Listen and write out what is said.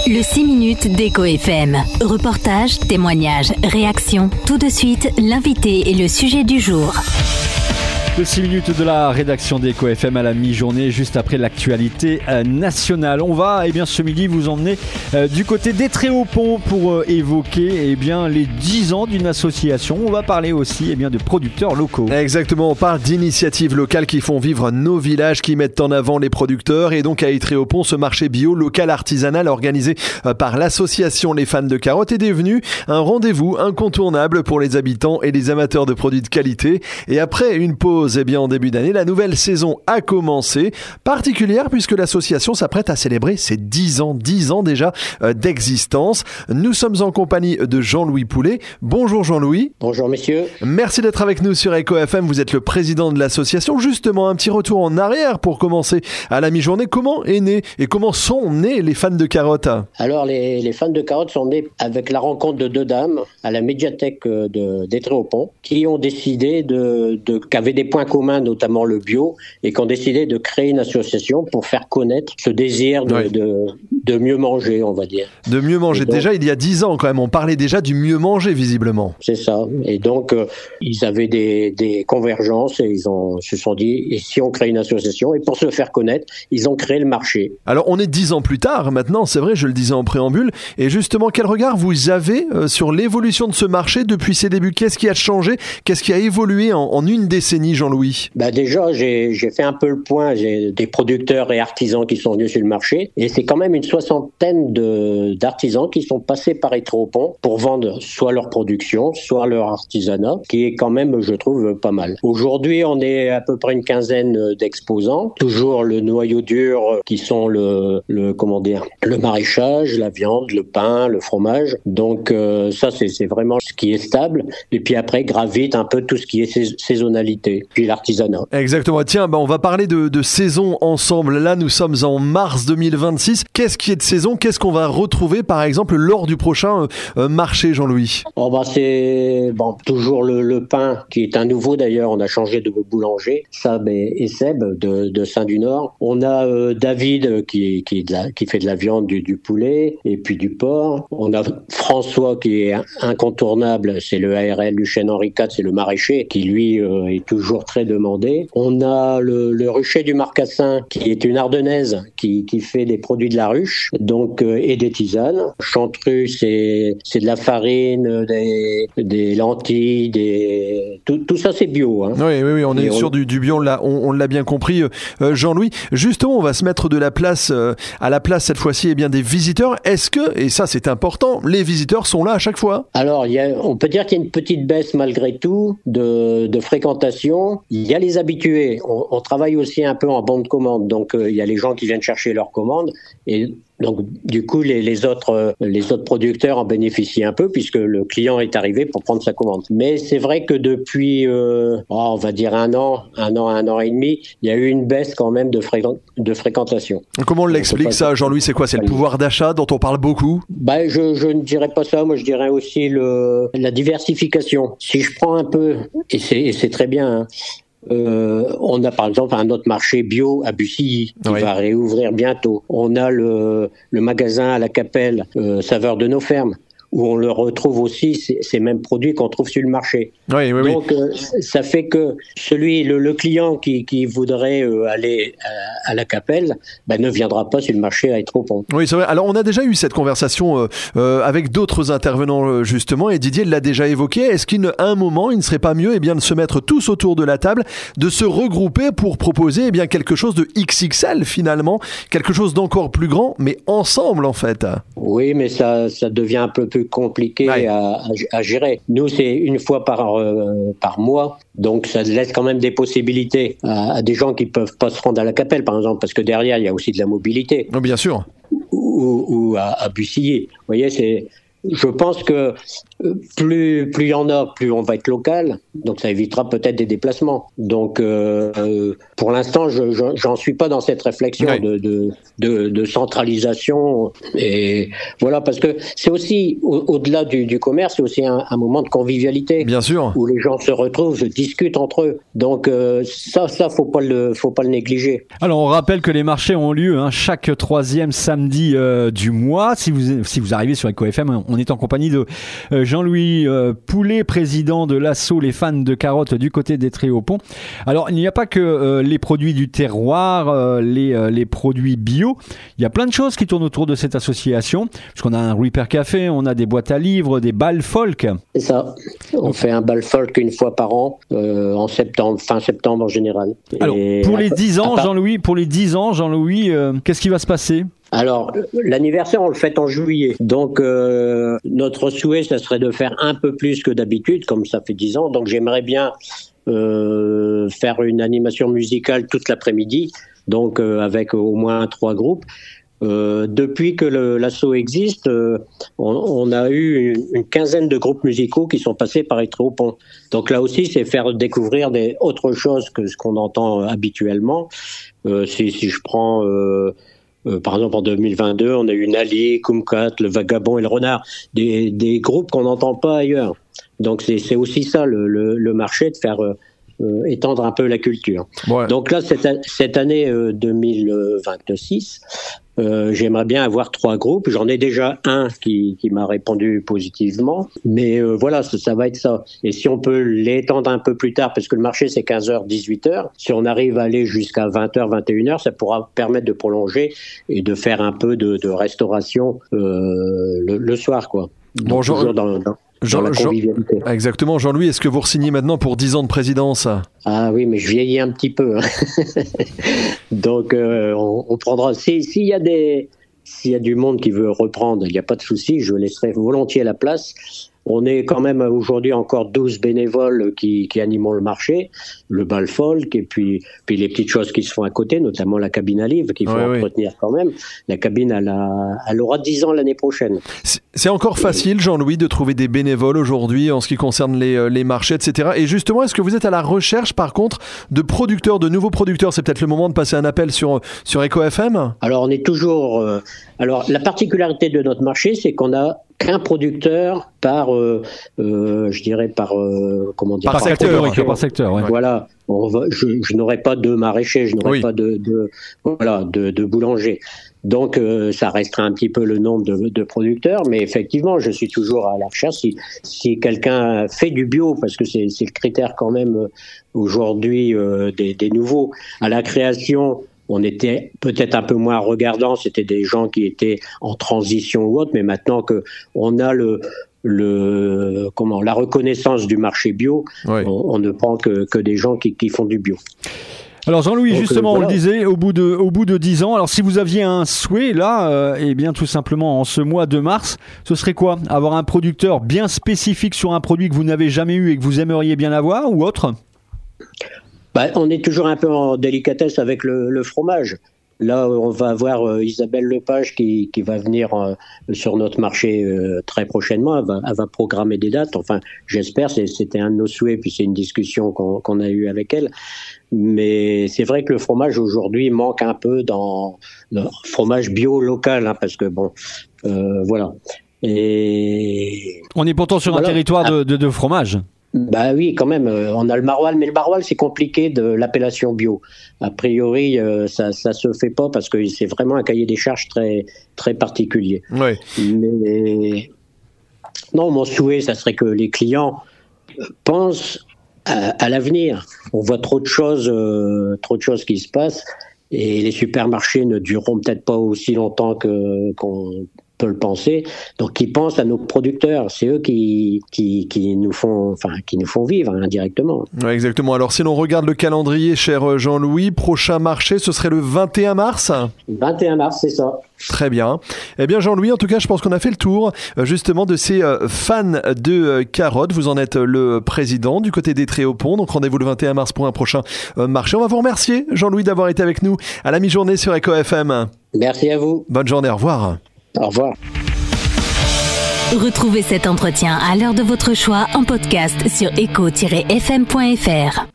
Le 6 minutes d'Echo FM. Reportage, témoignages, réactions. Tout de suite, l'invité et le sujet du jour. Le 6 minutes de la rédaction d'Echo FM à la mi-journée, juste après l'actualité nationale. On va ce midi vous emmener du côté d'Étré-au-Pont pour évoquer les 10 ans d'une association. On va parler aussi de producteurs locaux. Exactement, on parle d'initiatives locales qui font vivre nos villages, qui mettent en avant les producteurs. Et donc à Étré-au-Pont, ce marché bio local artisanal organisé par l'association Les Fans de Carottes est devenu un rendez-vous incontournable pour les habitants et les amateurs de produits de qualité. Et après une pause en début d'année, la nouvelle saison a commencé, particulière puisque l'association s'apprête à célébrer ses 10 ans déjà d'existence. Nous sommes en compagnie de Jean-Louis Poulet. Bonjour Jean-Louis. Bonjour messieurs. Merci d'être avec nous sur Echo FM. Vous êtes le président de l'association. Justement, un petit retour en arrière pour commencer à la mi-journée. Comment est né et comment sont nés les fans de carottes ? Alors les fans de carottes sont nés avec la rencontre de deux dames à la médiathèque d'Étré-au-Pont qui ont décidé qu'avaient des points communs, notamment le bio, et qui ont décidé de créer une association pour faire connaître ce désir de mieux manger, on va dire. De mieux manger. Donc, déjà, il y a 10 ans, quand même, on parlait déjà du mieux manger, visiblement. C'est ça. Et donc, ils avaient des convergences et ils se sont dit, et si on crée une association ? Et pour se faire connaître, ils ont créé le marché. Alors, on est 10 ans plus tard, maintenant, c'est vrai, je le disais en préambule. Et justement, quel regard vous avez sur l'évolution de ce marché depuis ses débuts ? Qu'est-ce qui a changé ? Qu'est-ce qui a évolué en une décennie, Jean-Louis ? Déjà, j'ai fait un peu le point. J'ai des producteurs et artisans qui sont venus sur le marché. Et c'est quand même une soixantaine d'artisans qui sont passés par Étré-au-Pont pour vendre soit leur production, soit leur artisanat, qui est quand même, je trouve, pas mal. Aujourd'hui, on est à peu près une quinzaine d'exposants. Toujours le noyau dur qui sont le maraîchage, la viande, le pain, le fromage. Donc ça, c'est vraiment ce qui est stable. Et puis après, gravite un peu tout ce qui est saisonnalité. Puis l'artisanat. Exactement. Tiens, on va parler de saison ensemble. Là, nous sommes en mars 2026. Qu'est-ce qui est de saison ? Qu'est-ce qu'on va retrouver, par exemple, lors du prochain marché, Jean-Louis ? C'est toujours le pain, qui est un nouveau d'ailleurs. On a changé de boulanger, Sab et Seb de Saint-du-Nord. On a David qui fait de la viande, du poulet et puis du porc. On a François qui est incontournable, c'est le ARL du chêne Henri IV, c'est le maraîcher qui lui est toujours très demandé. On a le rucher du Marcassin qui est une ardennaise qui fait des produits de la ruche donc et des tisanes. Chantru, c'est de la farine, des lentilles, tout ça c'est bio. Hein. Oui, on est sur du bio, on l'a bien compris. Jean-Louis, justement, on va se mettre à la place cette fois-ci des visiteurs. Est-ce que, et ça c'est important, les visiteurs sont là à chaque fois ? Alors, on peut dire qu'il y a une petite baisse malgré tout de fréquentation. Il y a les habitués. On travaille aussi un peu en bon de commande. Donc, il y a les gens qui viennent chercher leurs commandes. Et donc, du coup, les autres producteurs en bénéficient un peu puisque le client est arrivé pour prendre sa commande. Mais c'est vrai que depuis, on va dire un an et demi, il y a eu une baisse quand même de fréquentation. Comment on l'explique ça, Jean-Louis ? C'est quoi ? C'est le pouvoir d'achat dont on parle beaucoup ? Je ne dirais pas ça. Moi, je dirais aussi la diversification. Si je prends un peu, et c'est très bien, on a par exemple un autre marché bio à Bussy qui va réouvrir bientôt. On a le magasin à la Capelle, Saveur de nos fermes, où on le retrouve aussi, ces mêmes produits qu'on trouve sur le marché. Donc, ça fait que le client qui voudrait aller à la Capelle, ne viendra pas sur le marché à Étré-au-Pont. Oui, c'est vrai. Alors, on a déjà eu cette conversation avec d'autres intervenants, justement, et Didier l'a déjà évoqué. Est-ce qu'à un moment, il ne serait pas mieux de se mettre tous autour de la table, de se regrouper pour proposer quelque chose de XXL, finalement, quelque chose d'encore plus grand, mais ensemble, en fait. Oui, mais ça devient un peu plus compliqué à gérer. Nous, c'est une fois par mois, donc ça laisse quand même des possibilités à des gens qui peuvent pas se rendre à la Capelle, par exemple, parce que derrière, il y a aussi de la mobilité. Bien sûr. Ou à Bussy. Vous voyez, je pense que plus il y en a, plus on va être local. Donc ça évitera peut-être des déplacements. Donc pour l'instant, j'en suis pas dans cette réflexion de centralisation. Et voilà, parce que c'est aussi au-delà du commerce, c'est aussi un moment de convivialité. Bien sûr. Où les gens se retrouvent, se discutent entre eux. Donc ça faut pas le négliger. Alors on rappelle que les marchés ont lieu chaque 3e samedi du mois. Si vous arrivez sur Eco FM, on est en compagnie de Jean-Louis Poulet, président de l'asso Les Fans de Carottes du côté d'Étré-au-Pont. Alors il n'y a pas que les produits du terroir, les produits bio. Il y a plein de choses qui tournent autour de cette association, puisqu'on a un Repair Café, on a des boîtes à livres, des balles folk. C'est ça. On fait un bal folk une fois par an, en septembre, fin septembre en général. Alors, pour les 10 ans, Jean-Louis, qu'est-ce qui va se passer ? Alors, l'anniversaire, on le fête en juillet. Donc, notre souhait, ça serait de faire un peu plus que d'habitude, comme ça fait 10 ans. Donc, j'aimerais bien faire une animation musicale toute l'après-midi, donc avec au moins 3 groupes. Depuis que l'asso existe, on a eu une quinzaine de groupes musicaux qui sont passés par Étré-au-Pont. Donc là aussi, c'est faire découvrir autre chose que ce qu'on entend habituellement. Si je prends par exemple en 2022, on a eu Nali, Kumquat, Le Vagabond et Le Renard, des groupes qu'on n'entend pas ailleurs. Donc c'est aussi ça le marché, de faire étendre un peu la culture. Ouais. Donc là, cette année 2026, j'aimerais bien avoir 3 groupes. J'en ai déjà un qui m'a répondu positivement. Mais voilà, ça va être ça. Et si on peut l'étendre un peu plus tard, parce que le marché c'est 15h, 18h, si on arrive à aller jusqu'à 20h, 21h, ça pourra permettre de prolonger et de faire un peu de restauration le soir, quoi. Donc, toujours dans la convivialité. Exactement. Jean-Louis, est-ce que vous re-signez maintenant pour 10 ans de présidence ? Ah oui, mais je vieillis un petit peu. Donc, on prendra... S'il y a du monde qui veut reprendre, il n'y a pas de souci, je laisserai volontiers la place. On est quand même aujourd'hui encore 12 bénévoles qui animons le marché, le bal folk et puis les petites choses qui se font à côté, notamment la cabine à livres qu'il faut entretenir quand même. La cabine, elle aura 10 ans l'année prochaine. C'est encore facile, Jean-Louis, de trouver des bénévoles aujourd'hui en ce qui concerne les marchés, etc. Et justement, est-ce que vous êtes à la recherche, par contre, de producteurs, de nouveaux producteurs ? C'est peut-être le moment de passer un appel sur Eco FM ? Alors, on est toujours... Alors, la particularité de notre marché, c'est qu'on a qu'un producteur par secteur. Ouais. Voilà. Je n'aurai pas de maraîcher, je n'aurai pas de boulanger. Donc, ça restera un petit peu le nombre de producteurs, mais effectivement, je suis toujours à la recherche. Si quelqu'un fait du bio, parce que c'est le critère quand même aujourd'hui des nouveaux à la création. On était peut-être un peu moins regardants, c'était des gens qui étaient en transition ou autre, mais maintenant que on a la reconnaissance du marché bio, on ne prend que des gens qui font du bio. Alors Jean-Louis, justement, on le disait, au bout de 10 ans, alors si vous aviez un souhait là, eh bien tout simplement en ce mois de mars, ce serait quoi ? Avoir un producteur bien spécifique sur un produit que vous n'avez jamais eu et que vous aimeriez bien avoir ou autre ? On est toujours un peu en délicatesse avec le fromage. Là, on va avoir Isabelle Lepage qui va venir sur notre marché très prochainement. Elle va programmer des dates. Enfin, j'espère. C'était un de nos souhaits, puis c'est une discussion qu'on a eue avec elle. Mais c'est vrai que le fromage aujourd'hui manque un peu dans le fromage bio local, parce que voilà. Et on est pourtant sur un territoire de fromage. Bah oui, quand même. On a le maroilles, mais le maroilles, c'est compliqué de l'appellation bio. A priori, ça se fait pas parce que c'est vraiment un cahier des charges très très particulier. Ouais. Mais non, mon souhait, ça serait que les clients pensent à l'avenir. On voit trop de choses qui se passent et les supermarchés ne dureront peut-être pas aussi longtemps qu'on peut le penser. Donc, ils pensent à nos producteurs. C'est eux qui nous font vivre indirectement. Ouais, exactement. Alors, si l'on regarde le calendrier, cher Jean-Louis, prochain marché, ce serait le 21 mars 21 mars, c'est ça. Très bien. Eh bien, Jean-Louis, en tout cas, je pense qu'on a fait le tour, justement, de ces fans de carottes. Vous en êtes le président du côté d'Étré-au-Pont. Donc, rendez-vous le 21 mars pour un prochain marché. On va vous remercier, Jean-Louis, d'avoir été avec nous à la mi-journée sur Eco FM. Merci à vous. Bonne journée. Au revoir. Au revoir. Retrouvez cet entretien à l'heure de votre choix en podcast sur echo-fm.fr.